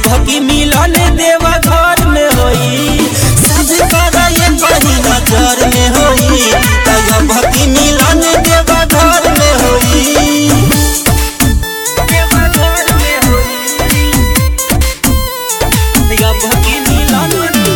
भकी मिलन देवा घर में होई सब करे कहीं नजर में होई तया भकी मिलन देवा घर में होई देवा घर में होई तया भकी मिलन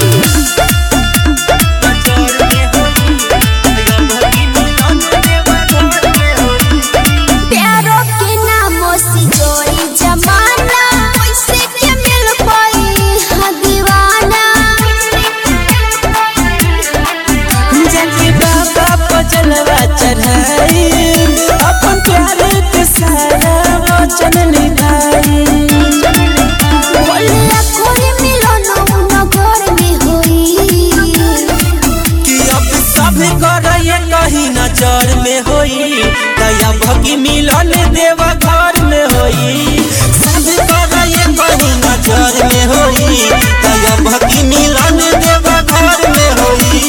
चलवा चढ़ाई अपन प्यार के सारा वचन निभाई बोलिया कोई मिलन नगर में होई कि अब सब करे कहीं नजर में होई दया भगी मिलन देवा घर में होई सब करे कहीं नजर में होई दया भगी मिलन देवा घर में होई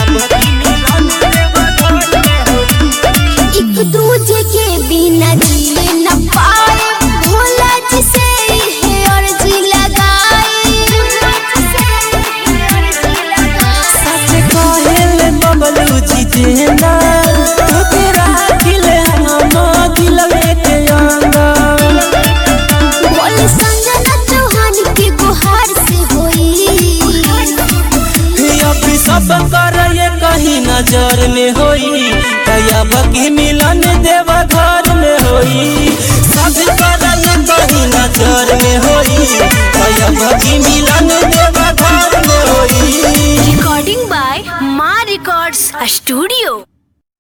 एक दूजे के बिना जी